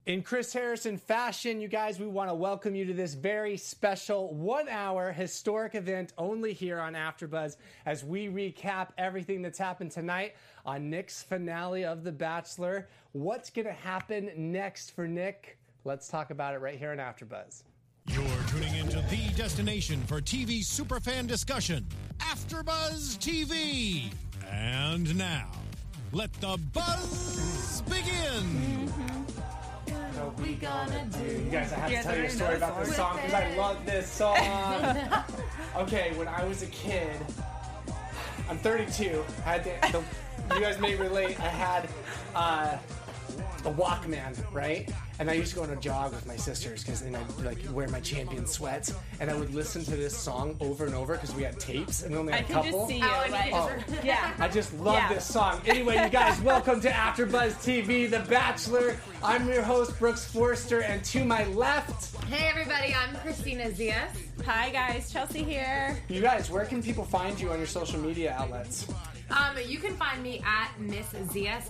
In Chris Harrison fashion, you guys, we want to welcome you to this very special 1-hour historic event only here on AfterBuzz as we recap everything that's happened tonight on Nick's finale of The Bachelor. What's going to happen next for Nick? Let's talk about it right here on AfterBuzz. You're tuning into the destination for TV superfan discussion, AfterBuzz TV. And now, let the buzz begin. What we gonna do? You guys, I have to tell you a story about this song because I love this song. Okay, when I was a kid, I'm 32. You guys may relate. I had the Walkman, right? And I used to go on a jog with my sisters because then I'd like wear my Champion sweats, and I would listen to this song over and over because we had tapes and we only had a couple. I can just see you. Yeah. I just love this song. Anyway, you guys, welcome to AfterBuzz TV, The Bachelor. I'm your host, Brooks Forster, and to my left... Hey everybody, I'm Christina Zias. Hi guys, Chelsea here. You guys, where can people find you on your social media outlets? You can find me at Miss Zias,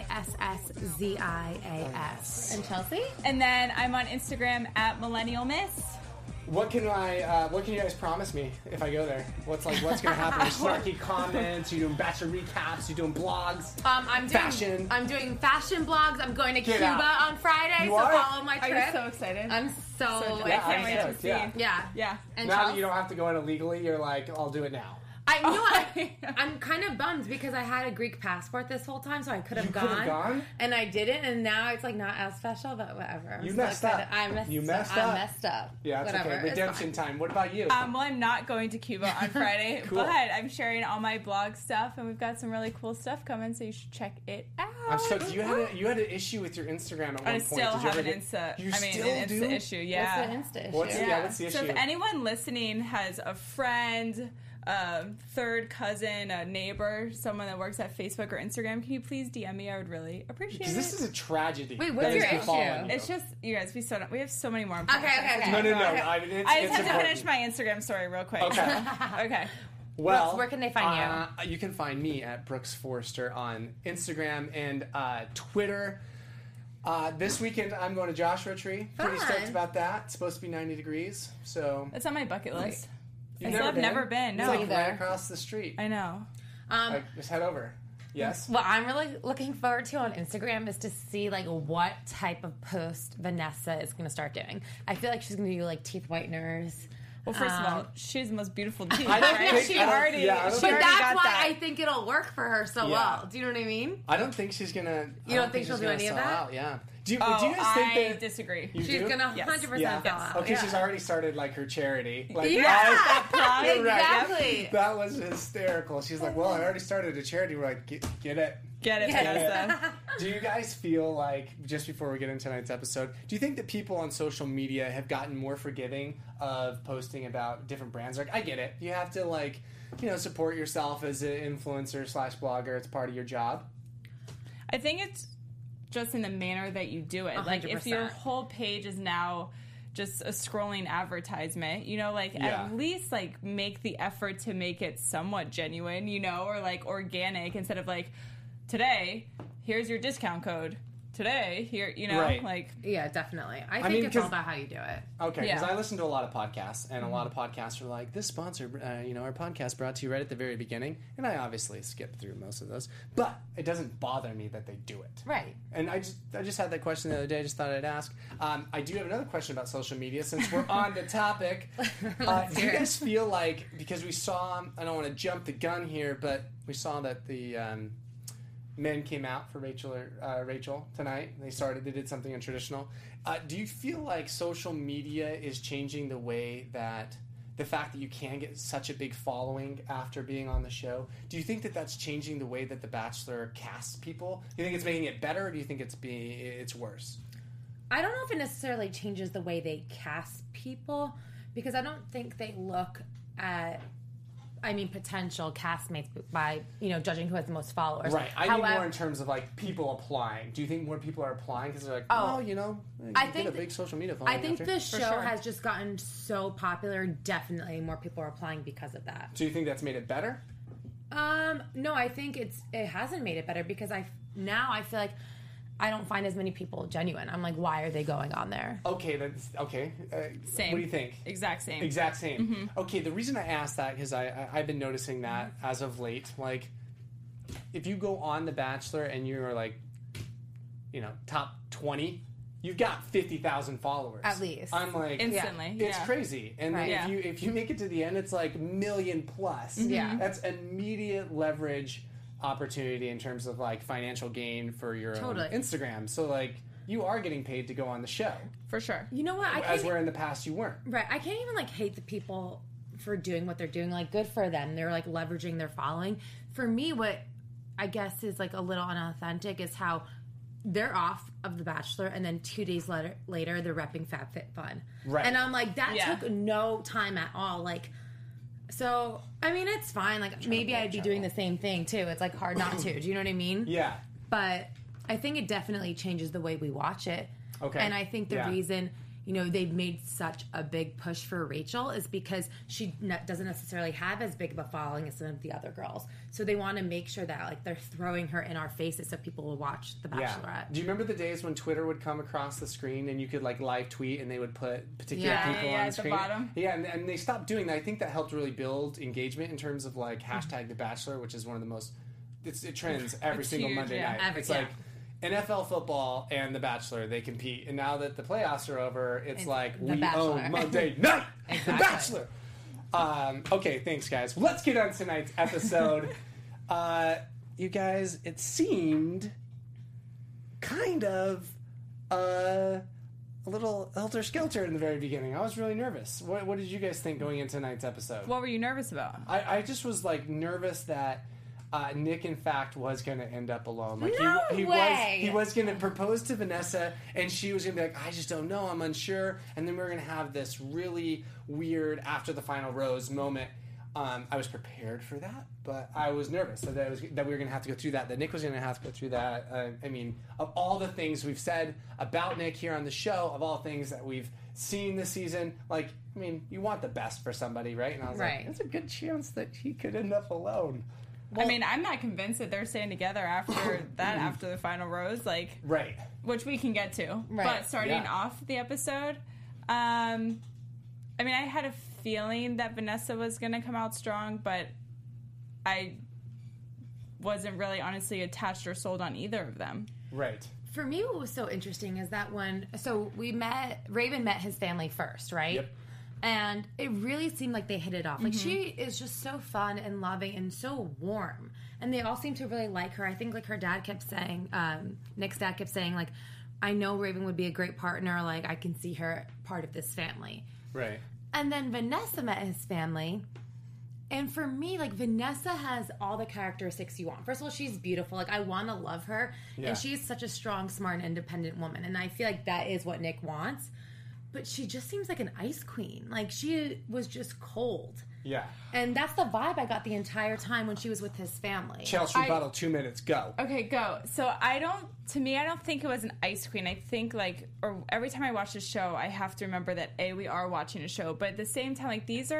MissZias. And Chelsea? And then I'm on Instagram at Millennial Miss. What can you guys promise me if I go there? What's gonna happen? Snarky comments, you doing Bachelor recaps, you doing blogs? I'm doing fashion blogs. I'm going to Cuba on Friday, follow my trip. Are you so excited? I'm so I can't wait to see. Yeah. And now that you don't have to go in illegally, you're like, I'll do it now. I'm kind of bummed because I had a Greek passport this whole time, so I could have gone. And I didn't, and now it's like not as special, but whatever. You messed up. I messed up. Yeah, it's okay. Redemption time. What about you? Well, I'm not going to Cuba on Friday, Cool. but I'm sharing all my blog stuff, and we've got some really cool stuff coming, so you should check it out. I'm stoked. You had an issue with your Instagram at one point. I still have an Insta. You an still Insta do? issue. Yeah. What's the Insta issue? What's the issue? So if anyone listening has a friend, third cousin, a neighbor, someone that works at Facebook or Instagram, can you please DM me? I would really appreciate it. Because this is a tragedy. Wait, what's your issue? It's just, you guys, we have so many more. Okay. No. I just have to finish my Instagram story real quick. Okay. Well, Brooks, where can they find you? You can find me at Brooks Forster on Instagram and Twitter. This weekend, I'm going to Joshua Tree. Pretty stoked about that. It's supposed to be 90 degrees, so... It's on my bucket list. I've never been. No. It's like right across the street. I know. Just head over. Yes? What I'm really looking forward to on Instagram is to see like what type of post Vanessa is going to start doing. I feel like she's going to do like teeth whiteners. Well, first of all, she has the most beautiful teeth. But that's why that. I think it'll work for her so well. Do you know what I mean? I don't think she's going to... You don't think she'll do any of that? Yeah. Do you guys think I disagree. You she's going to 100% sell out. Okay, she's already started like her charity. Like, exactly. Right. That was hysterical. She's like, well, I already started a charity. We're like, get it. Get it, Vanessa. Do you guys feel like, just before we get into tonight's episode, do you think that people on social media have gotten more forgiving of posting about different brands? Like, I get it. You have to, like, support yourself as an influencer / blogger. It's part of your job. I think it's just in the manner that you do it. 100%. Like, if your whole page is now just a scrolling advertisement, at least, like, make the effort to make it somewhat genuine, or, like, organic instead of, like, today, here's your discount code. Today, here, Right. like... Yeah, definitely. I think it's all about how you do it. Okay, because I listen to a lot of podcasts, and a lot of podcasts are like, this sponsor, our podcast brought to you right at the very beginning, and I obviously skip through most of those, but it doesn't bother me that they do it. Right. And I just had that question the other day, I just thought I'd ask. I do have another question about social media, since we're on the topic. Do you guys feel like, because we saw, I don't want to jump the gun here, but we saw that the... men came out for Rachel tonight. They did something untraditional. Do you feel like social media is changing the way that the fact that you can get such a big following after being on the show? Do you think that that's changing the way that The Bachelor casts people? Do you think it's making it better, or do you think it's worse? I don't know if it necessarily changes the way they cast people, because I don't think they look at potential castmates by, judging who has the most followers. Right. I mean more in terms of, like, people applying. Do you think more people are applying because they're like, I think a big social media following? I think the show has just gotten so popular, definitely more people are applying because of that. So you think that's made it better? No, I think it hasn't made it better, because I feel like I don't find as many people genuine. I'm like, why are they going on there? Okay, that's okay. Same. What do you think? Exact same. Exact same. Okay, the reason I asked that because I've been noticing that as of late. Like, if you go on The Bachelor and you're like, top 20, you've got 50,000 followers At least. I'm like, instantly. it's crazy. And then Right. if you make it to the end, it's like million plus. Yeah. That's immediate leverage opportunity in terms of like financial gain for your own Instagram. So like you are getting paid to go on the show. For sure. You know what? As where in the past you weren't. Right. I can't even like hate the people for doing what they're doing. Like, good for them. They're like leveraging their following. For me, what I guess is like a little unauthentic is how they're off of The Bachelor and then 2 days later they're repping FabFitFun. Right. And I'm like, that took no time at all. Like, so, I mean, it's fine. Like, maybe I'd be doing the same thing too. It's like hard not to. Do you know what I mean? Yeah. But I think it definitely changes the way we watch it. Okay. And I think the reason, they've made such a big push for Rachel is because she doesn't necessarily have as big of a following as some of the other girls. So they want to make sure that like they're throwing her in our faces so people will watch The Bachelorette. Yeah. Do you remember the days when Twitter would come across the screen and you could like live tweet and they would put particular people on the at screen? The bottom. Yeah, and they stopped doing that. I think that helped really build engagement in terms of like hashtag The Bachelor, which is one of the most. It trends every single huge, Monday night. It's like NFL football and The Bachelor, they compete. And now that the playoffs are over, it's like we own Monday night. The Bachelor. Okay, thanks, guys. Let's get on tonight's episode. You guys, it seemed kind of a little helter-skelter in the very beginning. I was really nervous. What did you guys think going into tonight's episode? What were you nervous about? I just was like nervous that Nick, in fact, was going to end up alone. Like he was going to propose to Vanessa, and she was going to be like, I just don't know, I'm unsure. And then we were going to have this really weird after the final rose moment. I was prepared for that, but I was nervous that we were going to have to go through that. That Nick was going to have to go through that. I mean, of all the things we've said about Nick here on the show, of all things that we've seen this season, like, I mean, you want the best for somebody, right? And I was like, there's a good chance that he could end up alone. Well, I mean, I'm not convinced that they're staying together after that, after the final rose, like, right? Which we can get to. Right. But starting off the episode, I mean, I had a feeling that Vanessa was going to come out strong, but I wasn't really honestly attached or sold on either of them. Right. For me, what was so interesting is that Raven met his family first, right? Yep. And it really seemed like they hit it off. Like, she is just so fun and loving and so warm. And they all seem to really like her. I think, like, her dad kept saying, Nick's dad kept saying, like, I know Raven would be a great partner. Like, I can see her part of this family. Right. And then Vanessa met his family. And for me, like, Vanessa has all the characteristics you want. First of all, she's beautiful. Like, I want to love her. Yeah. And she's such a strong, smart, and independent woman. And I feel like that is what Nick wants. But she just seems like an ice queen. Like, she was just cold. Yeah. And that's the vibe I got the entire time when she was with his family. Chelsea rebuttal, 2 minutes, go. Okay, go. So I don't think it was an ice queen. I think, like, or every time I watch the show, I have to remember that, we are watching a show. But at the same time, like, this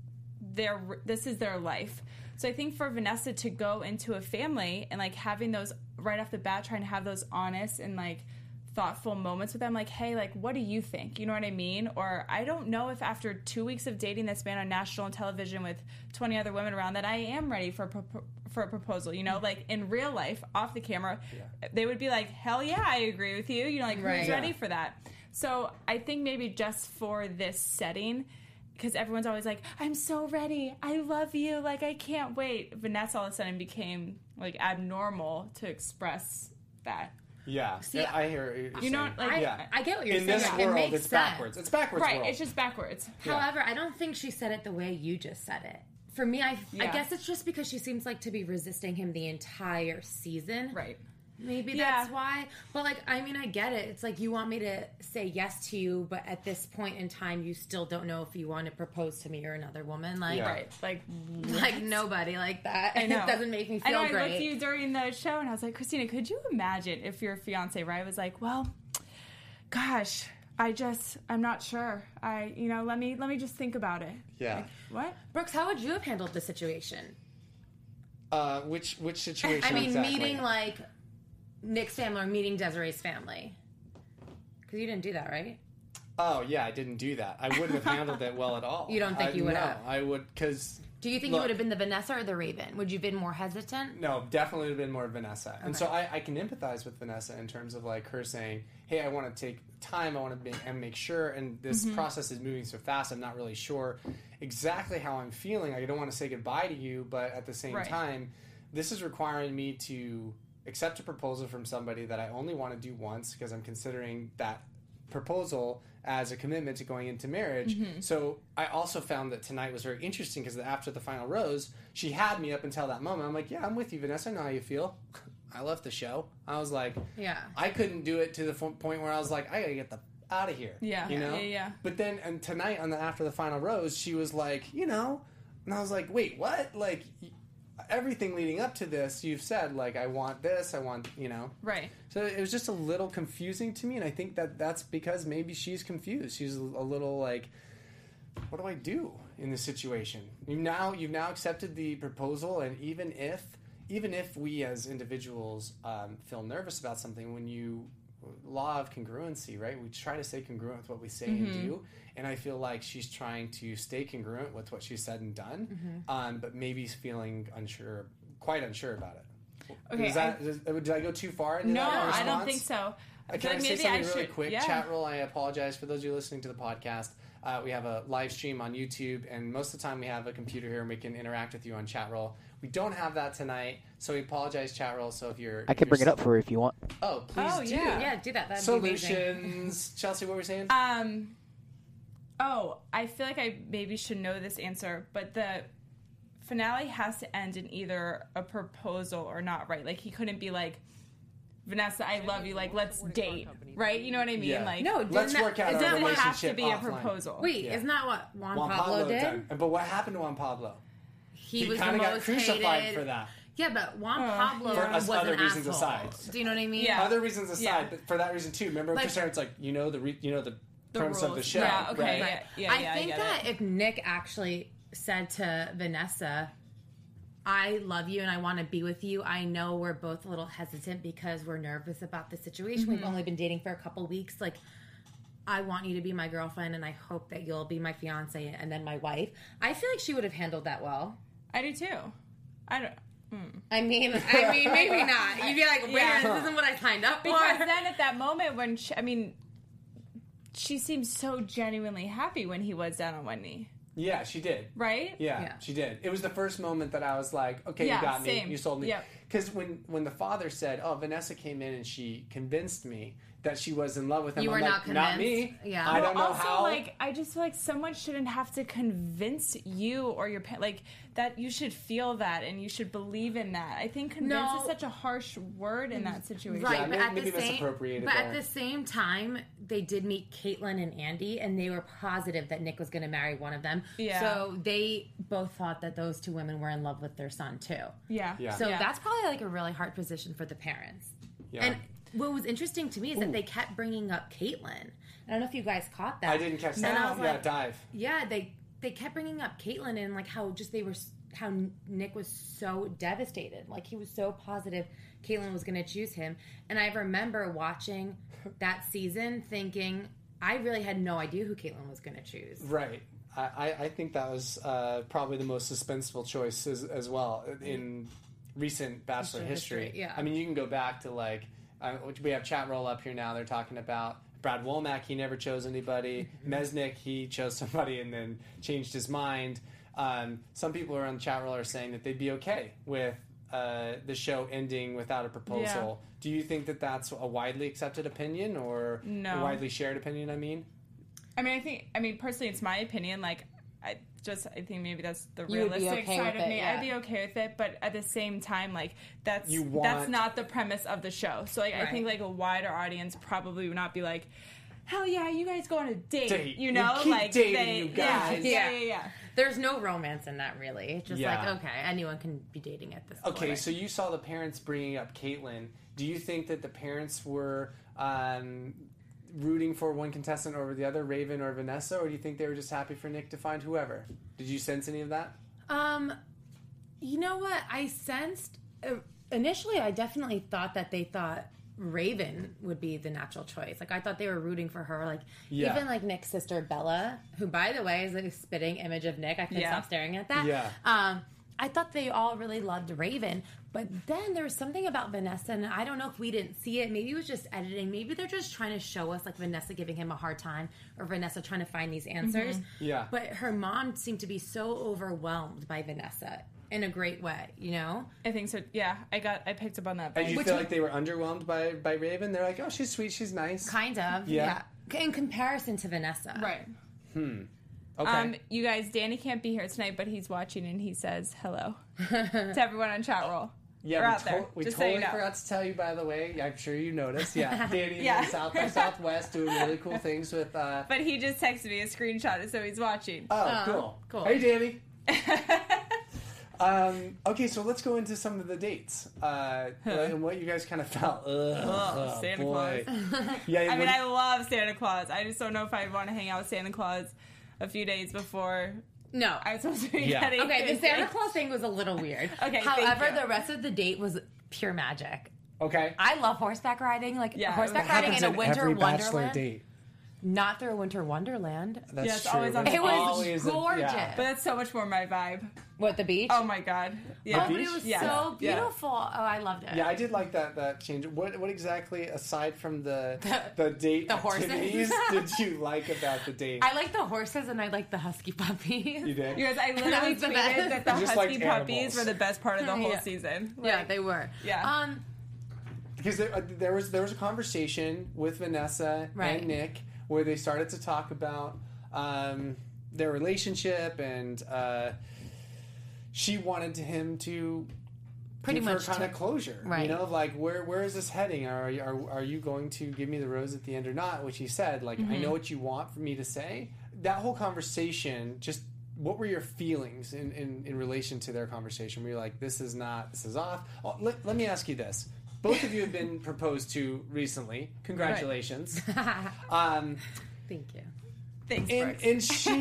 is their life. So I think for Vanessa to go into a family and, like, having those right off the bat, trying to have those honest and, like, thoughtful moments with them, like, hey, like, what do you think? You know what I mean? Or I don't know if after 2 weeks of dating this man on national television with 20 other women around that I am ready for a proposal, you know? Like, in real life, off the camera, they would be like, hell yeah, I agree with you. You know, like, who's ready for that? So I think maybe just for this setting, because everyone's always like, I'm so ready. I love you. Like, I can't wait. Vanessa all of a sudden became, like, abnormal to express that. Yeah. See, I hear you know, like, I get what you're saying. In this world, it makes it's backwards. sense. It's backwards right, world. it's just backwards. However, I don't think she said it the way you just said it. For me, I guess it's just because she seems like to be resisting him the entire season. Right. Maybe that's why. But, like, I mean, I get it. It's like you want me to say yes to you, but at this point in time, you still don't know if you want to propose to me or another woman. Like, right. Like nobody like that. I know. It doesn't make me feel great. I looked at you during the show, and I was like, Christina, could you imagine if your fiance, right, was like, well, gosh, I'm not sure. Let me just think about it. Yeah. Like, what? Brooks, how would you have handled the situation? Which situation? I mean, exactly? meeting, like, Nick's family or meeting Desiree's family? Because you didn't do that, right? Oh, yeah, I didn't do that. I wouldn't have handled it well at all. You don't think you would have? No, I would, because... Do you think you would have been the Vanessa or the Raven? Would you have been more hesitant? No, definitely would have been more Vanessa. And so I can empathize with Vanessa in terms of, like, her saying, hey, I want to take time, I want to make sure, and this process is moving so fast, I'm not really sure exactly how I'm feeling. I don't want to say goodbye to you, but at the same time, this is requiring me to accept a proposal from somebody that I only want to do once because I'm considering that proposal as a commitment to going into marriage. So I also found that tonight was very interesting because after the final rose, she had me up until that moment. I'm like, yeah, I'm with you, Vanessa. I know how you feel. I left the show. I was like, I couldn't do it to the point where I was like, I gotta get the out of here. Yeah. You know? Yeah. But then, and tonight after the final rose, she was like, you know, and I was like, wait, what? Like, everything leading up to this, you've said, like, I want this, I want, you know. Right. So it was just a little confusing to me, and I think that's because maybe she's confused. She's a little like, what do I do in this situation? You've now accepted the proposal, and even if we as individuals feel nervous about something, when you law of congruency, right? We try to stay congruent with what we say and do, and I feel like she's trying to stay congruent with what she said and done, but maybe feeling quite unsure about it. Okay, did I go too far into that response? I don't think so. Can I say something really quick? Yeah. Chat roll, I apologize for those of you listening to the podcast. We have a live stream on YouTube, and most of the time we have a computer here and we can interact with you on chat roll. We don't have that tonight, so we apologize, chat roll. So I can bring it up for you if you want. Oh, please do. Yeah, do that. That'd Solutions. be amazing. Chelsea, what were we saying? I feel like I maybe should know this answer, but the finale has to end in either a proposal or not, right? Like, he couldn't be like, Vanessa, I love you, like, let's date, right? You know what I mean? Yeah. Like, no, let's work out our relationship. It has to be offline. a proposal. Wait, isn't that what Juan Pablo did? done. But what happened to Juan Pablo? He was kind the of got most crucified hated. for that. Yeah, but Juan Pablo was other an reasons asshole. aside. Do you know what I mean? Yeah. Other reasons aside, but for that reason too. Remember, Like, Christian, it's like the premise of the rules. show. Yeah, okay. Right? Yeah, I think that if Nick actually said to Vanessa, I love you and I want to be with you, I know we're both a little hesitant because we're nervous about the situation. We've only been dating for a couple weeks. Like, I want you to be my girlfriend and I hope that you'll be my fiance and then my wife. I feel like she would have handled that well. I do too. I mean, maybe not. You'd be like, wait, this isn't what I signed up for. Because then at that moment when she seemed so genuinely happy when he was down on one knee. Yeah, she did. Right? Yeah, she did. It was the first moment that I was like, okay, you got me. You sold me. Because when the father said, oh, Vanessa came in and she convinced me that she was in love with him. You were like, not convinced. Not me. Yeah. I don't know also, how. Like, I just feel like someone shouldn't have to convince you or your parents. Like, that you should feel that and you should believe in that. I think convince is such a harsh word in that situation. Right, Yeah, but maybe misappropriated at there. the same time, they did meet Caitlyn and Andy, and they were positive that Nick was going to marry one of them. Yeah. So they both thought that those two women were in love with their son too. Yeah. So that's probably like a really hard position for the parents. Yeah. And what was interesting to me is that they kept bringing up Caitlyn. I don't know if you guys caught that. I didn't catch And that. I was like, dive. Yeah, they kept bringing up Caitlyn and like how Nick was so devastated. Like, he was so positive Caitlyn was going to choose him. And I remember watching that season thinking, I really had no idea who Caitlyn was going to choose. Right. I think that was probably the most suspenseful choice as well in recent Bachelor history. Yeah. I mean, you can go back to like, we have chat roll up here now. They're talking about Brad Womack. He never chose anybody. Mesnick, he chose somebody and then changed his mind. Some people are on the chat roll are saying that they'd be okay with the show ending without a proposal. Yeah. Do you think that that's a widely accepted opinion or a widely shared opinion? I mean, personally, it's my opinion. Like, I think maybe that's the realistic side of me. Yeah. I'd be okay with it, but at the same time, like, that's not the premise of the show. So, like, I think like a wider audience probably would not be like, hell yeah, you guys go on a date. You know, keep like dating, you guys. Yeah. There's no romance in that, really. It's just like, okay, anyone can be dating at this point. Okay, so you saw the parents bringing up Caitlyn. Do you think that the parents were rooting for one contestant over the other, Raven or Vanessa, or do you think they were just happy for Nick to find whoever? Did you sense any of that? You know what? I sensed... initially, I definitely thought that they thought Raven would be the natural choice. Like, I thought they were rooting for her. Like, Yeah. even like Nick's sister Bella, who, by the way, is a spitting image of Nick. I couldn't stop staring at that. Yeah. I thought they all really loved Raven, but then there was something about Vanessa, and I don't know if we didn't see it. Maybe it was just editing. Maybe they're just trying to show us, like, Vanessa giving him a hard time, or Vanessa trying to find these answers. Yeah. But her mom seemed to be so overwhelmed by Vanessa in a great way, you know? I think so. Yeah, I picked up on that. And you feel like they were underwhelmed by Raven? They're like, oh, she's sweet, she's nice. Kind of, Yeah. In comparison to Vanessa. Right. Okay. You guys, Danny can't be here tonight, but he's watching and he says hello to everyone on chat roll. Yeah, Or we just totally so you know. forgot to tell you, by the way. I'm sure you noticed. Yeah, Danny Yeah. in South by Southwest doing really cool things with... But he just texted me a screenshot, so he's watching. Oh, cool. Hey, Danny. Okay, so let's go into some of the dates and what you guys kind of felt. Santa boy. Claus. Yeah, I mean, I love Santa Claus. I just don't know if I'd want to hang out with Santa Claus a few days before No. I was supposed to be Yeah. getting Okay, the his Santa thing. Claus thing was a little weird. Okay, thank However, you. the rest of the date was pure magic. Okay. I love horseback riding. Like, Yeah, horseback That riding happens in a winter every bachelor wonderland. date. Not through a winter wonderland. That's Yeah, it's true. always on but the It was always gorgeous. But that's so much more my vibe. What, the beach? Oh my god. Yeah. Oh, but it was Yeah. so Yeah. beautiful. Oh, I loved it. Yeah, I did like that change. What exactly, aside from the date the horses. activities, did you like about the date? I like the horses and I like the husky puppies. You did? You guys, I literally That was the best. tweeted that the Just husky like puppies animals. were the best part of the whole Yeah. season. Yeah, Like, they were. Yeah. Because there was a conversation with Vanessa Right. and Nick where they started to talk about their relationship, and she wanted him to Pretty give much her kind to- of closure. Right. You know, of like where is this heading? Are you going to give me the rose at the end or not? Which he said, like, I know what you want for me to say. That whole conversation, just what were your feelings in relation to their conversation? Were you like, this is off? Oh, let me ask you this. Both of you have been proposed to recently. Congratulations. Thank you. Thanks, Brooks. And she,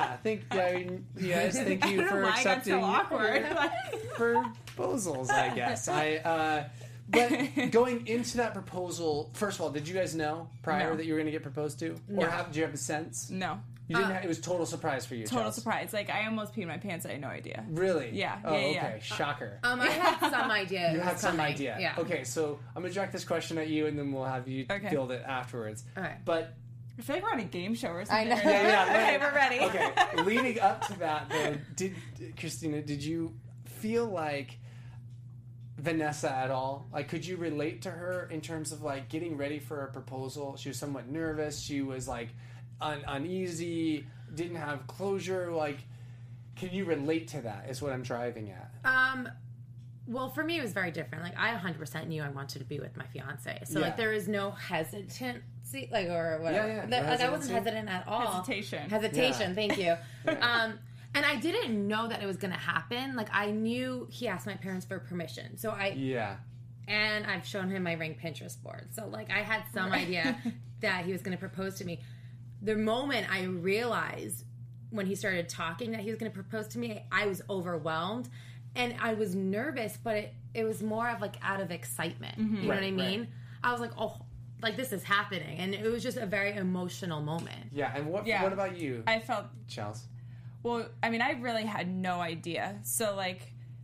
yes, thank you I don't know for why I got accepting so awkward. proposals, I guess. But going into that proposal, first of all, did you guys know prior No. that you were going to get proposed to? No. Or did you have a sense? No. You didn't have, it was total surprise for you, Total Chels. surprise. Like, I almost peed my pants. I had no idea. Really? Yeah, Oh, yeah, okay. yeah. Shocker. I had some idea. You it had was some coming. idea. Yeah. Okay, so I'm going to direct this question at you, and then we'll have you Okay. field it afterwards. All right. But I feel like we're on a game show or something. know. right Yeah, now. yeah, Okay, right. we're ready. Okay, leading up to that, though, Christina, did you feel like Vanessa at all? Like, could you relate to her in terms of, like, getting ready for a proposal? She was somewhat nervous. She was, like, uneasy, didn't have closure. Like, can you relate to that is what I'm driving at. Well, for me, it was very different. Like, I 100% knew I wanted to be with my fiance. So, Yeah. like, there was no hesitancy, like, or whatever. Yeah, Like, I hesitancy. wasn't hesitant at all. Hesitation. Hesitation, Yeah. thank you. And I didn't know that it was going to happen. Like, I knew he asked my parents for permission. So and I've shown him my ring Pinterest board. So, like, I had some idea that he was going to propose to me. The moment I realized when he started talking that he was going to propose to me, I was overwhelmed. And I was nervous, but it was more of, like, out of excitement. You know what I mean? Right. I was like, oh, like, this is happening. And it was just a very emotional moment. Yeah, and what about you, I felt, Chels? well, I mean, I really had no idea. So, like,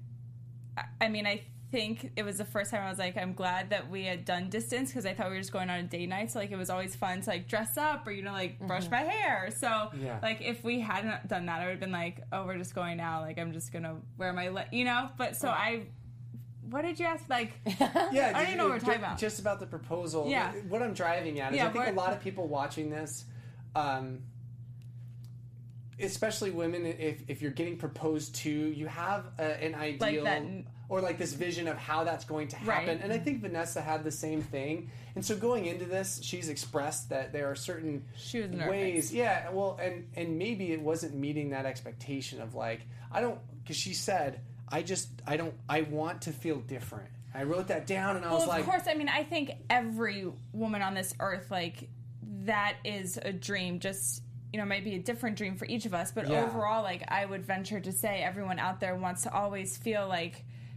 I mean, I think it was the first time I was like, I'm glad that we had done distance because I thought we were just going on a date night. So, like, it was always fun to, like, dress up or, you know, like, brush my hair. So, Yeah. like, if we hadn't done that, I would have been like, oh, we're just going out. Like, I'm just going to wear my, you know? But so what did you ask? Like, Yeah, I don't even know what we're talking about. Just about the proposal. Yeah. What I'm driving at is Yeah, I think a what- lot of people watching this, especially women, if you're getting proposed to, you have an ideal that- or like this vision of how that's going to happen. Right. And I think Vanessa had the same thing. And so going into this, she's expressed that there are certain She was nervous. ways. Yeah, well, and maybe it wasn't meeting that expectation of like, because she said, I want to feel different. I wrote that down and I was well, like, of course. I mean, I think every woman on this earth, like, that is a dream. Just, you know, might be a different dream for each of us. But Yeah. overall, like, I would venture to say everyone out there wants to always feel like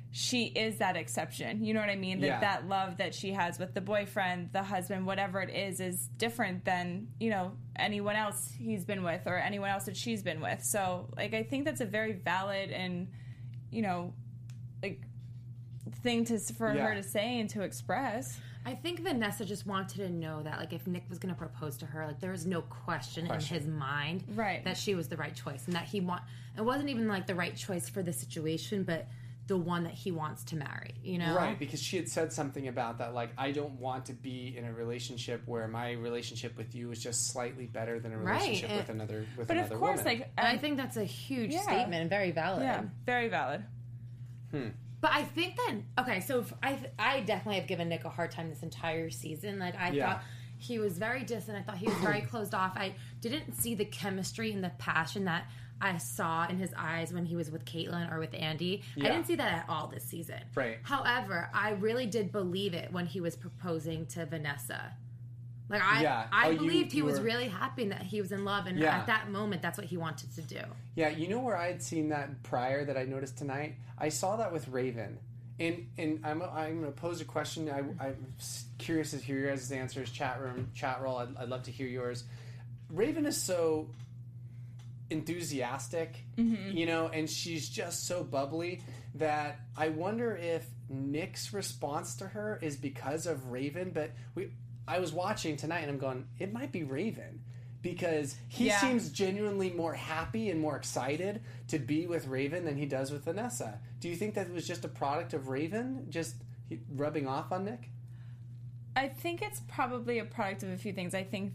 she is that exception. You know what I mean? That love that she has with the boyfriend, the husband, whatever it is different than, you know, anyone else he's been with or anyone else that she's been with. So, like, I think that's a very valid and, you know, like, thing for her to say and to express. I think Vanessa just wanted to know that, like, if Nick was going to propose to her, like, there was no question in his mind that she was the right choice, and that it wasn't even, like, the right choice for the situation, but the one that he wants to marry, you know? Right, because she had said something about that, like, I don't want to be in a relationship where my relationship with you is just slightly better than a relationship with another woman. But of course, woman. Like, I think that's a huge statement and very valid. Yeah, very valid. But I think that, okay, so I definitely have given Nick a hard time this entire season. Like, I thought he was very distant. I thought he was very closed off. I didn't see the chemistry and the passion that I saw in his eyes when he was with Caitlyn or with Andy. I didn't see that at all this season. Right. However, I really did believe it when he was proposing to Vanessa. Like, I believed he was really happy that he was in love, and at that moment, that's what he wanted to do. Yeah, you know where I had seen that prior that I noticed tonight? I saw that with Raven. And I'm going to pose a question. I'm curious to hear your guys' answers. Chat roll. I'd love to hear yours. Raven is so enthusiastic, you know, and she's just so bubbly that I wonder if Nick's response to her is because of Raven. But I was watching tonight and I'm going, it might be Raven, because he seems genuinely more happy and more excited to be with Raven than he does with Vanessa. Do you think that was just a product of Raven just rubbing off on Nick? I think it's probably a product of a few things. I think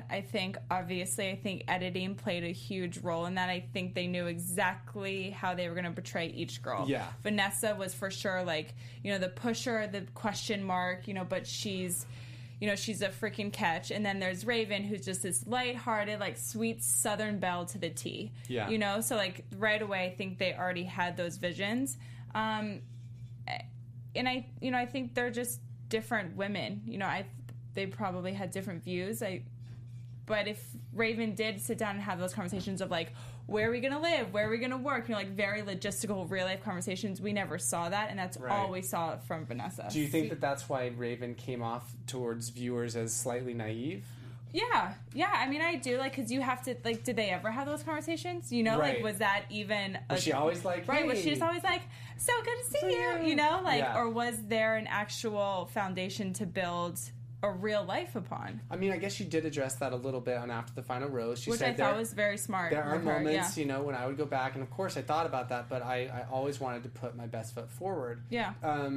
editing played a huge role in that. I think they knew exactly how they were going to portray each girl. Yeah. Vanessa was for sure, like, you know, the pusher, the question mark, you know, but she's a freaking catch. And then there's Raven, who's just this lighthearted, like, sweet Southern belle to the T. Yeah. You know, so, like, right away, I think they already had those visions. And I think they're just different women. You know, they probably had different views. But if Raven did sit down and have those conversations of, like, where are we going to live? Where are we going to work? You know, like, very logistical, real-life conversations. We never saw that, and that's all we saw from Vanessa. Do you think that that's why Raven came off towards viewers as slightly naive? Yeah. I mean, I do, like, because you have to, like, did they ever have those conversations? You know, like, was that even... Was she always like, hey. Was she just always like, so good to see you, you know? Like, or was there an actual foundation to build a real life upon? I mean, I guess she did address that a little bit on After the Final Rose. She Which said I thought was very smart. There are moments, you know, when I would go back, and of course I thought about that, but I always wanted to put my best foot forward. Yeah.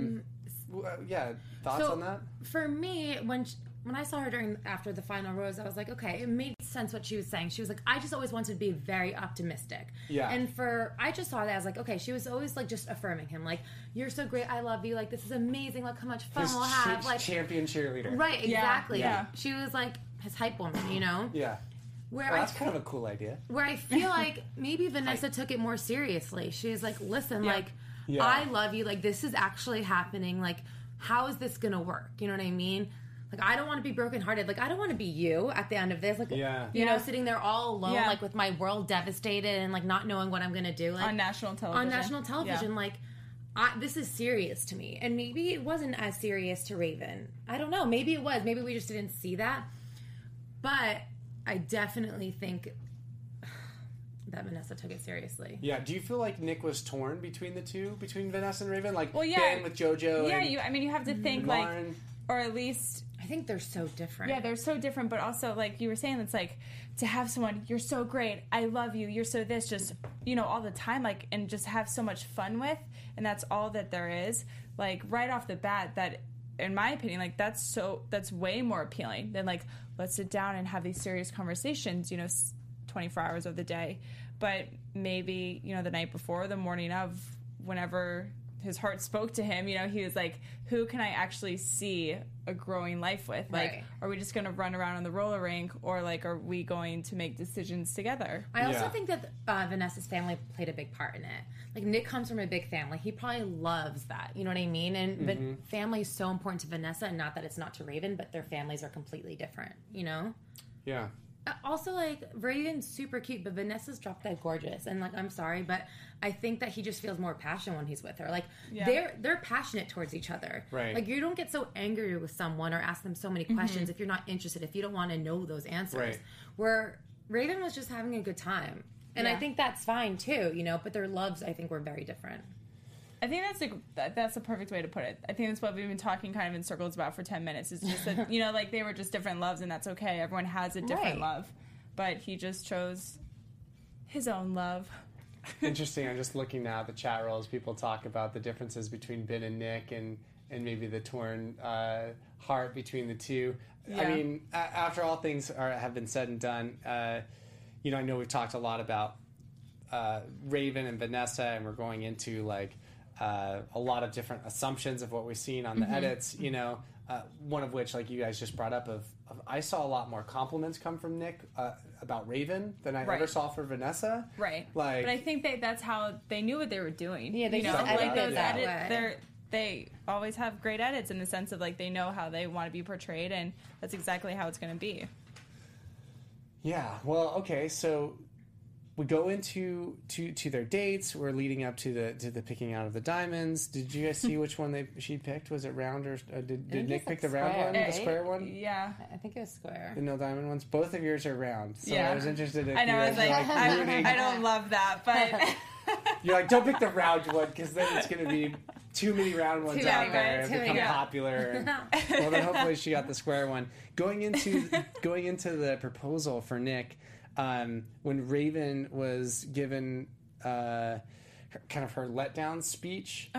Thoughts on that? For me, when I saw her after the Final Rose, I was like, okay, it made sense what she was saying. She was like, I just always wanted to be very optimistic. Yeah. And I just saw that as like, okay, she was always like just affirming him. Like, you're so great. I love you. Like, this is amazing. Look how much fun we'll have. Like, champion cheerleader. Right, exactly. Yeah. She was like his hype woman, you know? Yeah. That's kind of a cool idea. Where I feel like maybe Vanessa took it more seriously. She was like, listen, like, I love you. Like, this is actually happening. Like, how is this going to work? You know what I mean? Like, I don't want to be brokenhearted. Like, I don't want to be you at the end of this. Like, you know, sitting there all alone, like, with my world devastated and, like, not knowing what I'm going to do. Like, on national television. Like, this is serious to me. And maybe it wasn't as serious to Raven. I don't know. Maybe it was. Maybe we just didn't see that. But I definitely think that Vanessa took it seriously. Yeah. Do you feel like Nick was torn between the two? Between Vanessa and Raven? Like, Ben with JoJo and you have to think, Lauren. Like... Or at least... I think they're so different. Yeah, they're so different, but also, like you were saying, it's like, to have someone, you're so great, I love you, you're so this, just, you know, all the time, like, and just have so much fun with, and that's all that there is. Like, right off the bat, that, in my opinion, like, that's way more appealing than, like, let's sit down and have these serious conversations, you know, 24 hours of the day. But maybe, you know, the night before, the morning of, whenever his heart spoke to him, you know, he was like, who can I actually see a growing life with? Like, are we just going to run around on the roller rink, or, like, are we going to make decisions together? I also think that Vanessa's family played a big part in it. Like, Nick comes from a big family. He probably loves that. You know what I mean? And family is so important to Vanessa, and not that it's not to Raven, but their families are completely different, you know? Yeah. Also, like, Raven's super cute, but Vanessa's drop dead gorgeous. And, like, I'm sorry, but I think that he just feels more passion when he's with her. Like, they're passionate towards each other. Right. Like, you don't get so angry with someone or ask them so many questions if you're not interested, if you don't want to know those answers. Right. Where Raven was just having a good time. And I think that's fine, too, you know, but their loves, I think, were very different. I think that's a perfect way to put it. I think that's what we've been talking kind of in circles about for 10 minutes. It's just that, you know, like, they were just different loves, and that's okay. Everyone has a different love. But he just chose his own love. Interesting. I'm just looking now at the chat rolls. People talk about the differences between Ben and Nick and maybe the torn heart between the two. Yeah. I mean, after all things have been said and done, you know, I know we've talked a lot about Raven and Vanessa, and we're going into, like, a lot of different assumptions of what we've seen on the edits, you know, one of which, like you guys just brought up, of I saw a lot more compliments come from Nick about Raven than I ever saw for Vanessa. Right. Like, but I think that's how they knew what they were doing. Yeah, they you know, just like edited those that edits, they always have great edits in the sense of, like, they know how they want to be portrayed, and that's exactly how it's going to be. Yeah. Well, okay, so we go into to their dates. We're leading up to the picking out of the diamonds. Did you guys see which one she picked? Was it round or did Nick pick the round one, the square one? Yeah, I think it was square. The no diamond ones. Both of yours are round. So yeah. I was interested if I know. I was like, I don't love that, but you're like, don't pick the round one because then it's going to be too many round ones out there and become popular. Well, then hopefully she got the square one. Going into the proposal for Nick. When Raven was given kind of her letdown speech,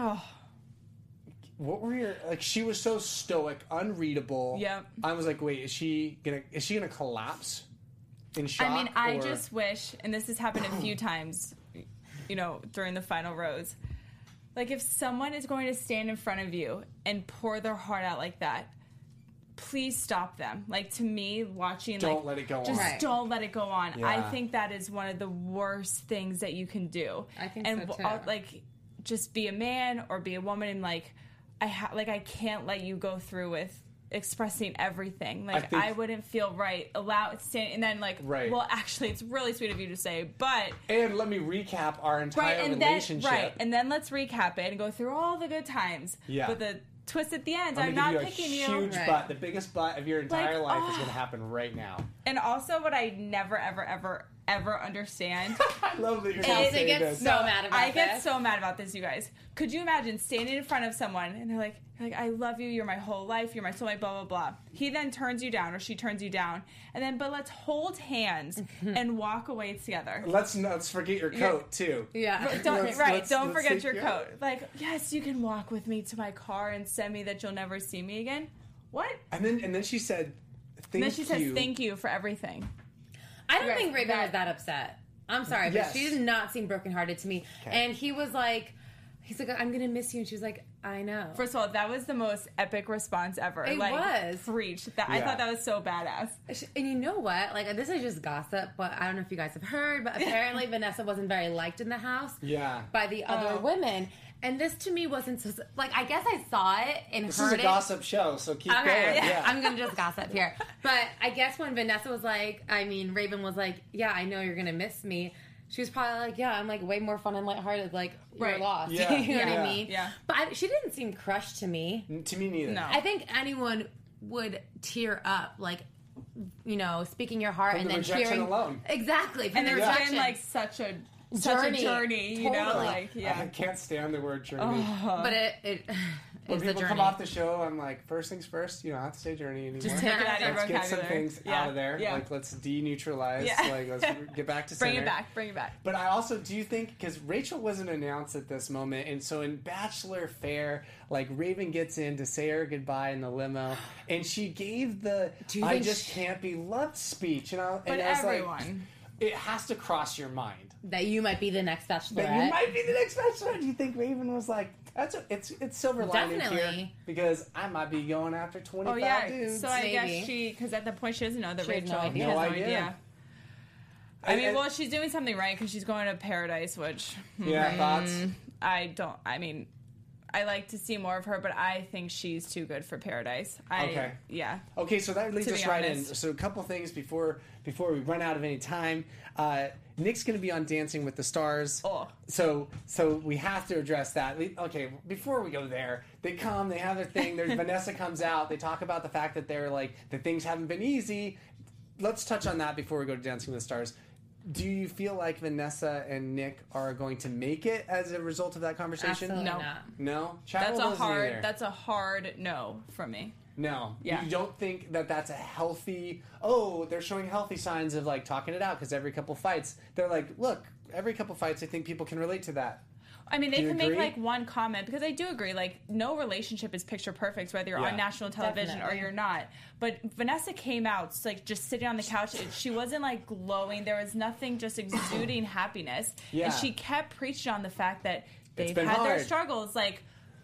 what were your, like, she was so stoic, unreadable. Yep. I was like, wait, is she gonna collapse in shock? I mean, I just wish, and this has happened a few times, you know, during the final rose. Like, if someone is going to stand in front of you and pour their heart out like that, please stop them. Like, to me, watching, don't let it go on. Just don't let it go on. Yeah. I think that is one of the worst things that you can do. I think and so too. Like, just be a man or be a woman, and like, I can't let you go through with expressing everything. Like, I wouldn't feel right. And then, like, well, actually, it's really sweet of you to say, but and let me recap our entire relationship. And then let's recap it and go through all the good times. Yeah. But the twist at the end, I'm not not picking you. Huge butt. The biggest butt of your entire life is going to happen right now. And also, what I never, ever understand. I love that you're saying this. I get so mad about this, you guys. Could you imagine standing in front of someone and they're like, I love you, you're my whole life, you're my soulmate, blah, blah, blah. He then turns you down, or she turns you down, and then, but let's hold hands and walk away together. Let's forget your coat, too. Yeah. Don't forget your coat. Like, yes, you can walk with me to my car and send me that you'll never see me again. What? And then she said, thank you for everything. I don't think Raven was that upset. I'm sorry, but she did not seem brokenhearted to me. Okay. And he's like, I'm going to miss you. And she was like, I know. First of all, that was the most epic response ever. It was. Preach. I thought that was so badass. And you know what? Like, this is just gossip, but I don't know if you guys have heard, but apparently Vanessa wasn't very liked in the house by the other women. And this to me wasn't so, like, I guess I saw it and this heard it. This is a gossip show, so keep going. Yeah. I'm going to just gossip here. But I guess when Vanessa was like, Raven was like, yeah, I know you're going to miss me. She was probably like, yeah, I'm like way more fun and lighthearted, like, you're lost. Yeah. You know what I mean? Yeah. But she didn't seem crushed to me. To me neither. No. I think anyone would tear up, like, you know, speaking your heart from and the then hearing alone. Exactly. And there's been like such a journey, you know, like I can't stand the word journey. But it when people come off the show, I'm like, first things first, you don't have to say journey anymore. Just take it out of your vocabulary. Let's get some things out of there. Yeah. Like, let's deneutralize. Like, let's get back to center. Bring it back. But I also do think, because Rachel wasn't announced at this moment, and so in Bachelor Fair, like, Raven gets in to say her goodbye in the limo, and she gave the I just can't be loved speech. And I was everyone. Like, it has to cross your mind. That you might be the next Bachelorette. That you might be the next Bachelorette. Do you think Raven was like, it's silver lining here, because I might be going after 25 dudes. So I guess because at the point she doesn't know that Rachel has no idea. I mean, well, she's doing something right because she's going to paradise, which thoughts. I like to see more of her, but I think she's too good for Paradise. Okay. Yeah. Okay, so that leads To us be right honest. in. So a couple things before we run out of any time. Nick's going to be on Dancing with the Stars. Oh. So we have to address that. Okay, before we go there, they come, they have their thing. There's Vanessa comes out. They talk about the fact that they're like that things haven't been easy. Let's touch on that before we go to Dancing with the Stars. Do you feel like Vanessa and Nick are going to make it as a result of that conversation? Absolutely No. not. No? That's a hard no from me. No. Yeah. You don't think that that's a healthy... Oh, they're showing healthy signs of, like, talking it out because every couple fights, they're like, look, every couple fights, I think people can relate to that. I mean, they Do you can make, agree? like, one comment, because I do agree, like, no relationship is picture perfect, whether you're Yeah. on national television Definitely. or you're not. But Vanessa came out, like, just sitting on the couch. She wasn't, like, glowing. There was nothing just exuding happiness. Yeah. And she kept preaching on the fact that they've been had their hard. struggles. Like,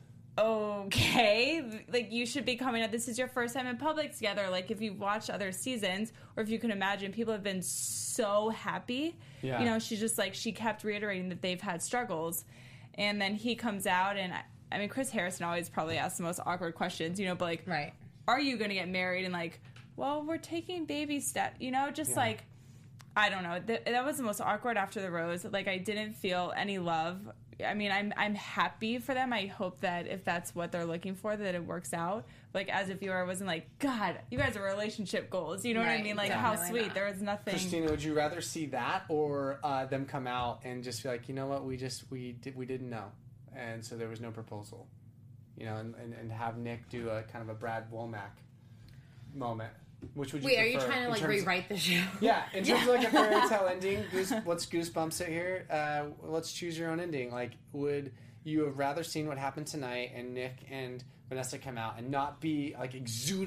okay, like, you should be coming out. This is your first time in public together. Like, if you've watched other seasons, or if you can imagine, people have been so happy. Yeah. You know, she's just, like, she kept reiterating that they've had struggles. And then he comes out, and I mean, Chris Harrison always probably asks the most awkward questions, you know, but like, Right. are you going to get married? And like, well, we're taking baby steps, you know, just like, I don't know. That was the most awkward after the rose. Like, I didn't feel any love. I mean, I'm happy for them. I hope that if that's what they're looking for, that it works out. Like, as a viewer, I wasn't like, God, you guys are relationship goals. You know what I Right, mean? Like, how definitely sweet. not. There was nothing. Christina, would you rather see that or them come out and just be like, you know what, we didn't know, and so there was no proposal, you know, and have Nick do a kind of a Brad Womack moment? Which would you Wait, are you prefer trying to in like terms of- rewrite the show? Yeah, in terms of like a fairy tale ending, let's goosebumps it here. Let's choose your own ending. Like, would you have rather seen what happened tonight and Nick and Vanessa come out and not be like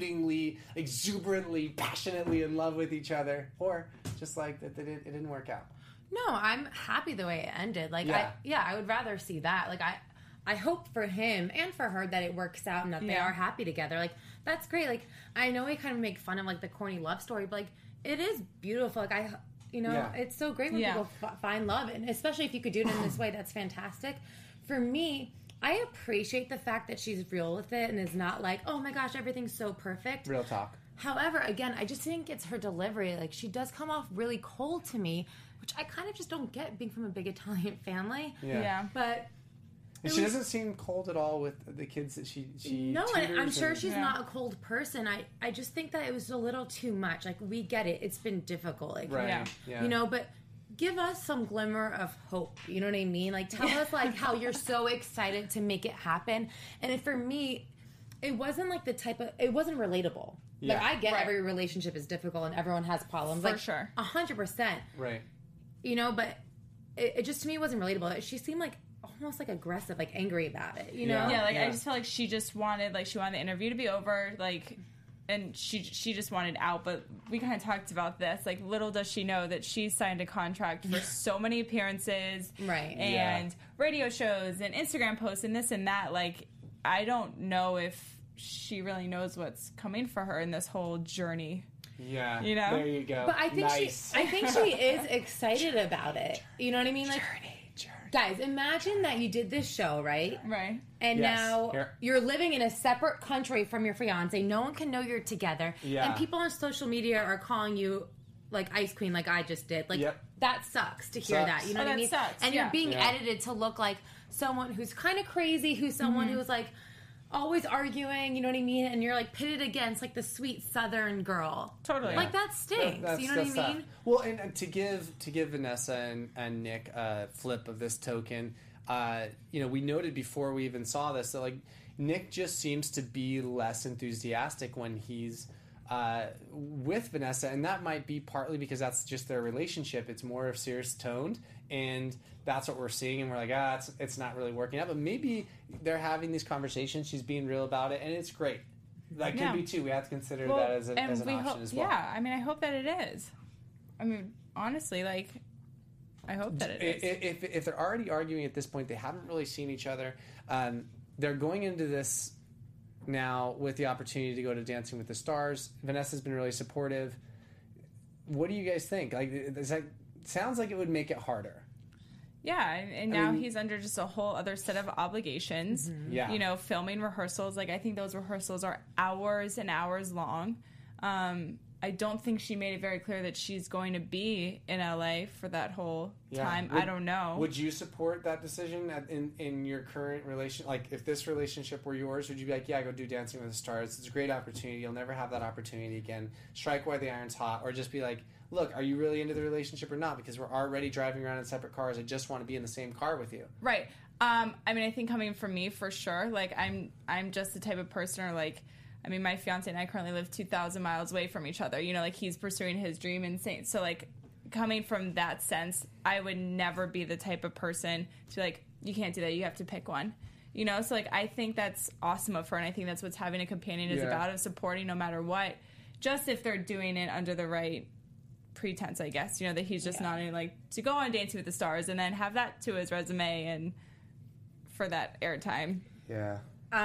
exuberantly, passionately in love with each other, or just like that it didn't work out? No, I'm happy the way it ended. Like, Yeah. I would rather see that. Like, I hope for him and for her that it works out and that they Yeah. are happy together. Like, that's great. Like, I know we kind of make fun of like the corny love story, but like, it is beautiful. Like, Yeah. it's so great when Yeah. people find love, and especially if you could do it in this way, that's fantastic. For me, I appreciate the fact that she's real with it and is not like, oh my gosh, everything's so perfect. Real talk. However, again, I just think it's her delivery. Like, she does come off really cold to me, which I kind of just don't get being from a big Italian family. Yeah. But And she doesn't seem cold at all with the kids that she no, and I'm tutors sure and- she's Yeah. not a cold person. I just think that it was a little too much. Like, we get it. It's been difficult. Like, Right. Yeah. Yeah. you know, but give us some glimmer of hope. You know what I mean? Like, tell us like how you're so excited to make it happen. And for me, it wasn't like it wasn't relatable. Yeah. Like, I get Right. every relationship is difficult and everyone has problems. For like, sure. 100%. Right. You know, but it just to me wasn't relatable. She seemed like almost like aggressive, like angry about it. You know? Yeah, like Yeah. I just felt like she wanted the interview to be over, like, and she just wanted out. But we kind of talked about this. Like, little does she know that she signed a contract for so many appearances, Right. And radio shows and Instagram posts and this and that. Like, I don't know if she really knows what's coming for her in this whole journey. Yeah. You know? There you go. But I think Nice. she is excited about it. You know what I mean? Like, Journey. guys, imagine that you did this show, right? Right. And Yes. now Here. you're living in a separate country from your fiance. No one can know you're together. Yeah. And people on social media are calling you like Ice Queen, like I just did. Like, Yep. that sucks to hear Sucks. that. You know Oh, what I that mean? sucks, And yeah. you're being Yeah. edited to look like someone who's kind of crazy, who's someone Mm-hmm. who's like always arguing, you know what I mean? And you're like pitted against like the sweet Southern girl. Totally. Like, that stinks. That's- you know what I that's tough. mean? Well, and to give Vanessa and Nick a flip of this token, you know, we noted before we even saw this that like Nick just seems to be less enthusiastic when he's with Vanessa, and that might be partly because that's just their relationship. It's more of serious toned, and that's what we're seeing, and we're like, it's not really working out. But maybe they're having these conversations. She's being real about it, and it's great. That could Yeah. be too. We have to consider Well, that as an and we option hope, as well. yeah. I mean, I hope that it is. I mean, honestly, like, I hope that it is. If they're already arguing at this point, they haven't really seen each other. They're going into this now with the opportunity to go to Dancing with the Stars. Vanessa's been really supportive. What do you guys think? Like, sounds like it would make it harder. Yeah, and now he's under just a whole other set of obligations. Mm-hmm. Yeah. You know, filming rehearsals. Like, I think those rehearsals are hours and hours long. I don't think she made it very clear that she's going to be in LA for that whole time. I don't know. Would you support that decision in your current relation? Like, if this relationship were yours, would you be like, yeah, go do Dancing with the Stars? It's a great opportunity. You'll never have that opportunity again. Strike while the iron's hot. Or just be like, look, are you really into the relationship or not? Because we're already driving around in separate cars. I just want to be in the same car with you. Right. I mean, I think coming from me, for sure. Like, I'm just the type of person, or like, I mean, my fiance and I currently live 2,000 miles away from each other. You know, like, he's pursuing his dream and saying, so, like, coming from that sense, I would never be the type of person to be like, you can't do that, you have to pick one. You know, so, like, I think that's awesome of her, and I think that's what having a companion is about, of supporting no matter what. Just if they're doing it under the right pretense, I guess. You know, that he's just not in, like, to go on Dancing with the Stars and then have that to his resume and for that airtime. Yeah.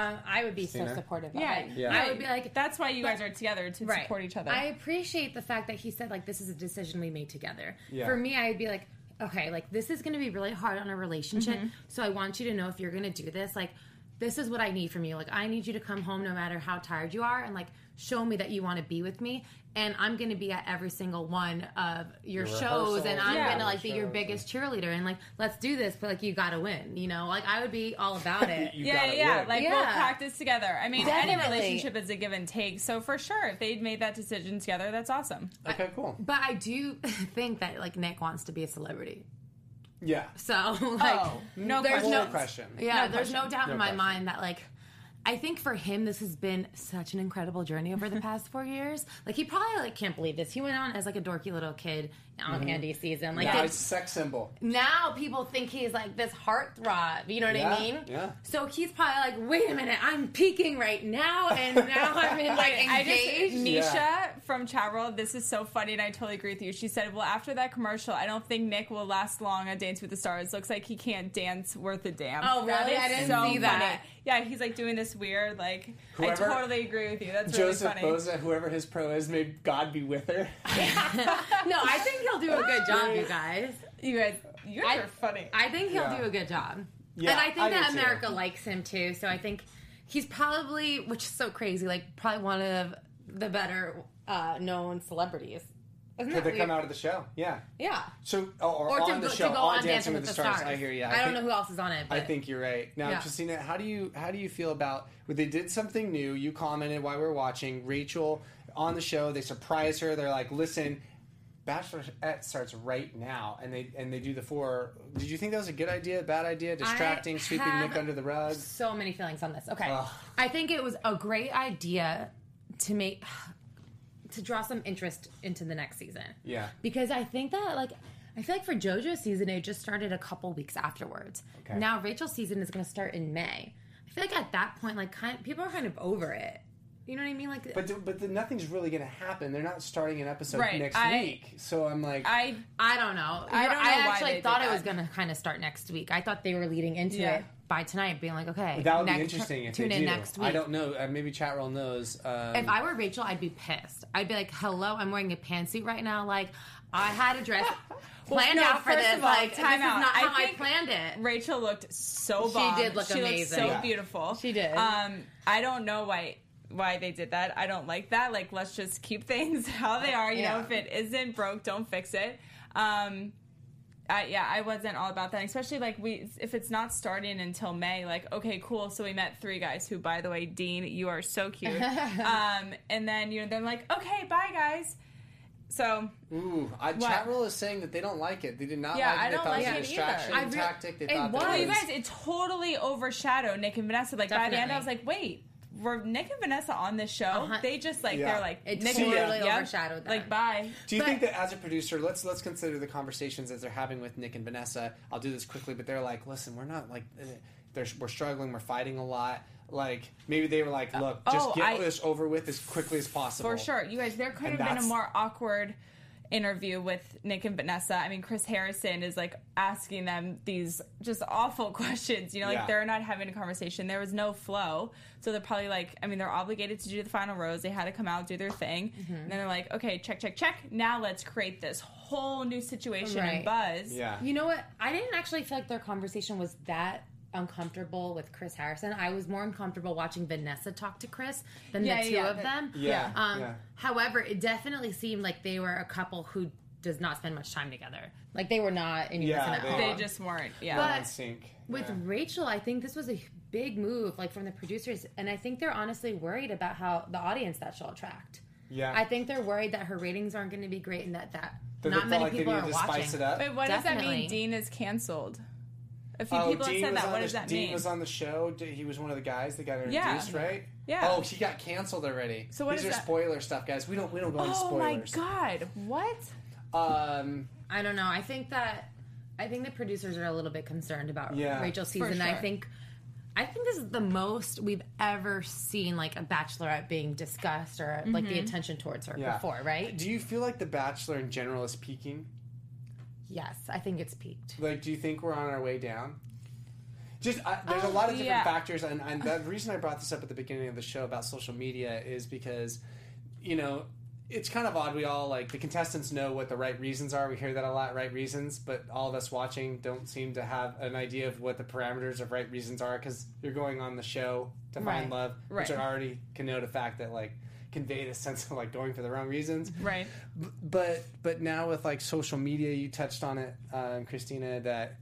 I would be so supportive of it. Yeah. I would be like... That's why you guys are together, to support each other. I appreciate the fact that he said, like, this is a decision we made together. Yeah. For me, I'd be like, okay, like, this is going to be really hard on a relationship, so I want you to know if you're going to do this, like, this is what I need from you. Like, I need you to come home no matter how tired you are and, like, show me that you want to be with me. And I'm going to be at every single one of your shows, and I'm going to, like, be your biggest cheerleader. And, like, let's do this, but, like, you got to win, you know? Like, I would be all about it. Like, we'll practice together. I mean, any relationship is a give and take. So, for sure, if they'd made that decision together, that's awesome. Okay, cool. But I do think that, like, Nick wants to be a celebrity. Yeah. So, like, there's no question. Yeah, there's no doubt in my mind that, like, I think for him, this has been such an incredible journey over the past 4 years. Like, he probably, like, can't believe this. He went on as, like, a dorky little kid on Andy's season. Like, now it's a sex symbol. Now people think he's, like, this heartthrob. You know what I mean? Yeah. So he's probably like, wait a minute, I'm peaking right now, and now I'm in, like, engaged. Nisha from Chat World, this is so funny, and I totally agree with you. She said, well, after that commercial, I don't think Nick will last long on Dance with the Stars. Looks like he can't dance worth a damn. Oh, really? I didn't see that. Funny. Yeah, he's, like, doing this weird, like, I totally agree with you. That's Joseph really funny. Boza, whoever his pro is, may God be with her. No, I think he'll do a good job, you guys. You guys are funny. I think he'll do a good job. Yeah, and I think that do America likes him, too. So I think he's probably, which is so crazy, like, probably one of the better known celebrities. Could they come out of the show? Yeah. Yeah. So, or on the show, to go on Dancing with the Stars. I hear you. I don't know who else is on it. But I think you're right. Now, Christina, how do you feel about when they did something new? You commented while we were watching Rachel on the show. They surprise her. They're like, "Listen, Bachelorette starts right now," and they do the 4. Did you think that was a good idea? Bad idea? Distracting? Sweeping Nick under the rug? So many feelings on this. Okay, I think it was a great idea to draw some interest into the next season. Yeah. Because I think that, like, I feel like for JoJo's season, it just started a couple weeks afterwards. Okay. Now Rachel's season is going to start in May. I feel like at that point, like, people are kind of over it. You know what I mean? Like, but nothing's really going to happen. They're not starting an episode next week. So I'm like, I don't know. I actually thought it was going to kind of start next week. I thought they were leading into it by tonight, being like, okay, that would be interesting if tune they in do. Next week. I don't know. Maybe Chat Roll knows. If I were Rachel, I'd be pissed. I'd be like, hello, I'm wearing a pantsuit right now. Like, I had a dress planned out for this. Like, this is not how I planned it. Rachel looked so bomb. She did look amazing. Looked so beautiful. She did. I don't know why they did that. I don't like that. Like, let's just keep things how they are. You know, if it isn't broke, don't fix it. I wasn't all about that, especially like if it's not starting until May, like, okay, cool. So we met 3 guys who, by the way, Dean, you are so cute. And then, you know, they're like, okay, bye guys. So, Chat Roll is saying that they don't like it. They did not like it. I They don't thought like it was a distraction tactic. They thought well, you guys, it totally overshadowed Nick and Vanessa. Like, by the end, I was like, wait, were Nick and Vanessa on this show? They just, like, they're like, it Nick totally overshadowed them. Like, bye. Do you think that as a producer, let's consider the conversations that they're having with Nick and Vanessa. I'll do this quickly, but they're like, listen, we're not, like, we're struggling, we're fighting a lot. Like, maybe they were like, look, just get this over with as quickly as possible. For sure. You guys, there could have been a more awkward interview with Nick and Vanessa, I mean, Chris Harrison is like asking them these just awful questions, you know, like they're not having a conversation. There was no flow. So they're probably like, I mean, they're obligated to do the final rose. They had to come out, do their thing. And then they're like, okay, check. Now let's create this whole new situation and buzz. Yeah. You know what? I didn't actually feel like their conversation was that uncomfortable with Chris Harrison. I was more uncomfortable watching Vanessa talk to Chris than the two of them. However, it definitely seemed like they were a couple who does not spend much time together. Like they were not in unison at all. They just weren't. But in sync. With Rachel, I think this was a big move, like from the producers, and I think they're honestly worried about how the audience that she'll attract. Yeah. I think they're worried that her ratings aren't going to be great and that not many people are watching. Spice it up. But what does that mean? Dean is canceled. A few people have said that. What does that mean? Dean was on the show. He was one of the guys that got introduced, right? Yeah. Oh, he got canceled already. So what These is are that? spoiler stuff, guys. We don't go into spoilers. Oh my god! What? I don't know. I think the producers are a little bit concerned about Rachel's season. Sure. I think this is the most we've ever seen like a Bachelorette being discussed or like the attention towards her before, right? Do you feel like The Bachelor in general is peaking? Yes, I think it's peaked. Like, do you think we're on our way down? There's a lot of different factors, and the reason I brought this up at the beginning of the show about social media is because, you know, it's kind of odd. We all, like, the contestants know what the right reasons are. We hear that a lot, right reasons, but all of us watching don't seem to have an idea of what the parameters of right reasons are because you're going on the show to find love, which already connote a fact that, like, convey this sense of like going for the wrong reasons, right? But now with like social media, you touched on it, Christina, that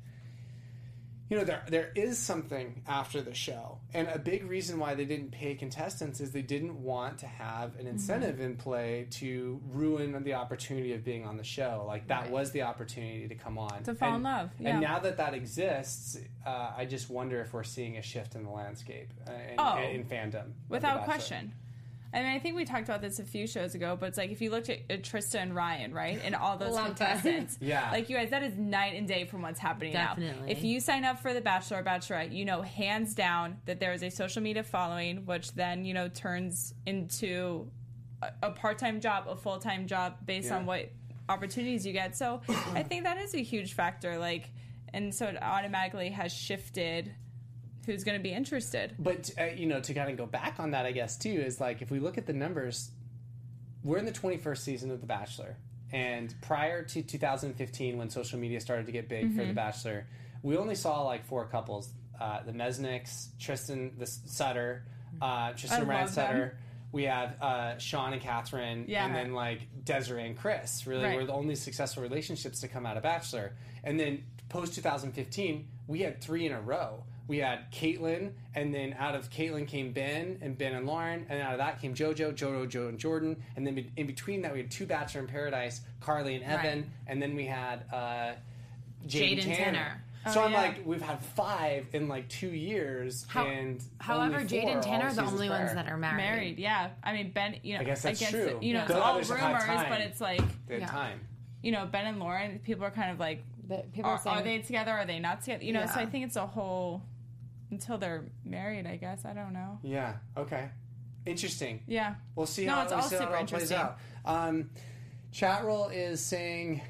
you know there is something after the show, and a big reason why they didn't pay contestants is they didn't want to have an incentive in play to ruin the opportunity of being on the show. Like that was the opportunity to come on to fall in love. And now that exists, I just wonder if we're seeing a shift in the landscape in fandom, without question. I mean, I think we talked about this a few shows ago, but it's like if you looked at Trista and Ryan, right, and all those contestants, like you guys, that is night and day from what's happening now. If you sign up for The Bachelor or Bachelorette, you know hands down that there is a social media following, which then you know turns into a part-time job, a full-time job based on what opportunities you get. So I think that is a huge factor, like, and so it automatically has shifted who's going to be interested. But, you know, to kind of go back on that, I guess, too, is like if we look at the numbers, we're in the 21st season of The Bachelor. And prior to 2015, when social media started to get big for The Bachelor, we only saw like 4 couples. The Mesniks, Tristan Sutter, Tristan and Ryan Sutter. We have Sean and Catherine, and then like Desiree and Chris. Really, were the only successful relationships to come out of Bachelor. And then post 2015, we had 3 in a row. We had Caitlyn, and then out of Caitlyn came Ben and Lauren, and out of that came Joe and Jordan, and then in between that we had 2 Bachelor in Paradise, Carly and Evan, and then we had Jade and Tanner. So I'm like, we've had 5 in like 2 years, and however, Jade and Tanner are the only ones that are married. Yeah, I mean Ben. You know, I guess that's true. You know, it's all rumors, but it's like they had time. You know, Ben and Lauren. People are kind of like, are they together? Are they not together? You know, so I think it's a whole. Until they're married, I guess. I don't know. Yeah. Okay. Interesting. Yeah. We'll see how it all plays out. Chat roll is saying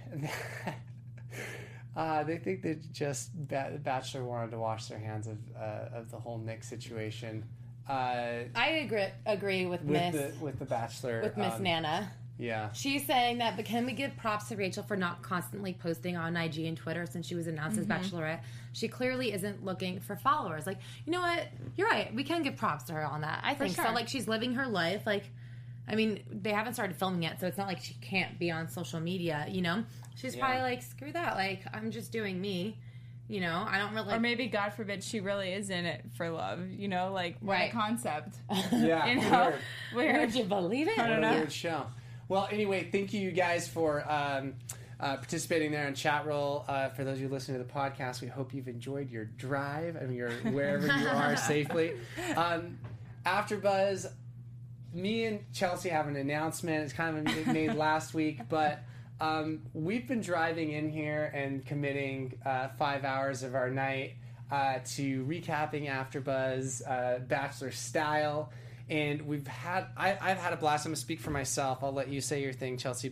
that they think that just Bachelor wanted to wash their hands of the whole Nick situation. I agree with the Bachelor with Miss Nana. Yeah. She's saying that, but can we give props to Rachel for not constantly posting on IG and Twitter since she was announced as Bachelorette? She clearly isn't looking for followers. Like, you know what? You're right. We can give props to her on that. I think so. Like, she's living her life. Like, I mean, they haven't started filming yet, so it's not like she can't be on social media, you know? She's probably like, screw that. Like, I'm just doing me. You know, I don't really... Or maybe, God forbid, she really is in it for love. You know, like, what a concept. Yeah. You know? Would you believe it? I don't know. What a weird show. Well, anyway, thank you guys for participating there on Chat Roll. For those of you listening to the podcast, we hope you've enjoyed your drive and your wherever you are safely. AfterBuzz, me and Chelsea have an announcement. It's kind of made last week, but we've been driving in here and committing 5 hours of our night to recapping AfterBuzz Bachelor style. And I've had a blast. I'm going to speak for myself. I'll let you say your thing, Chelsea. But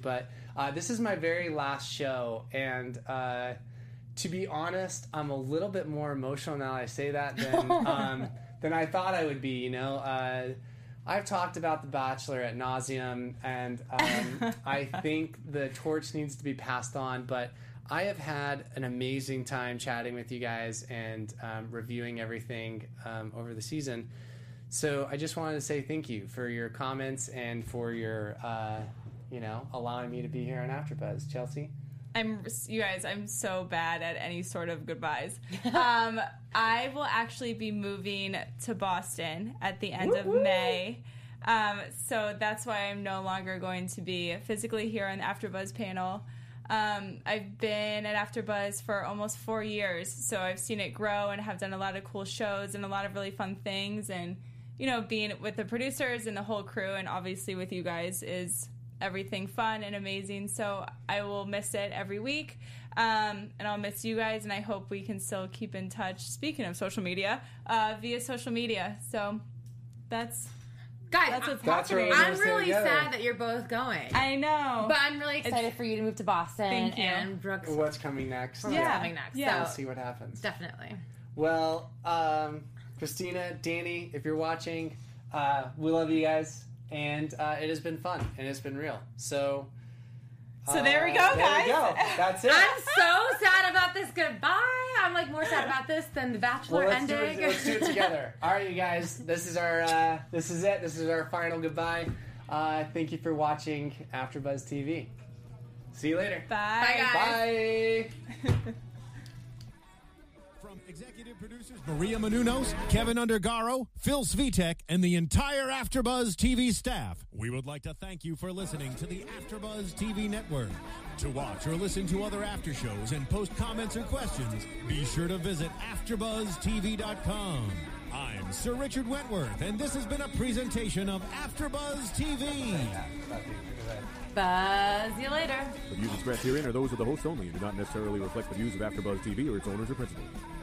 This is my very last show, and to be honest, I'm a little bit more emotional now I say that than I thought I would be, you know. I've talked about The Bachelor ad nauseum, and I think the torch needs to be passed on, but I have had an amazing time chatting with you guys and reviewing everything over the season. So I just wanted to say thank you for your comments and for your, allowing me to be here on AfterBuzz. Chelsea? You guys, I'm so bad at any sort of goodbyes. I will actually be moving to Boston at the end of May. So that's why I'm no longer going to be physically here on the AfterBuzz panel. I've been at AfterBuzz for almost 4 years, so I've seen it grow and have done a lot of cool shows and a lot of really fun things. And, you know, being with the producers and the whole crew and obviously with you guys is everything fun and amazing. So I will miss it every week, and I'll miss you guys, and I hope we can still keep in touch, speaking of social media, via social media. So that's what's happening. I'm really sad that you're both going. I know. But I'm really excited for you to move to Boston. Thank you. And Brooks. What's coming next? What's coming next. Yeah. We'll see what happens. Definitely. Well, Christina, Danny, if you're watching, we love you guys. And it has been fun, and it's been real. So there we go, guys. There we go. That's it. I'm so sad about this goodbye. I'm like more sad about this than The Bachelor ending. Let's do it together. All right, you guys. This is our. This is it. This is our final goodbye. Thank you for watching AfterBuzz TV. See you later. Bye. Bye, guys. Bye. From executive producers Maria Menounos, Kevin Undergaro, Phil Svitek, and the entire AfterBuzz TV staff, we would like to thank you for listening to the AfterBuzz TV network. To watch or listen to other after shows and post comments or questions, be sure to visit AfterBuzzTV.com. I'm Sir Richard Wentworth, and this has been a presentation of AfterBuzz TV. Buzz you later. The views expressed herein are those of the hosts only and do not necessarily reflect the views of AfterBuzz TV or its owners or principals.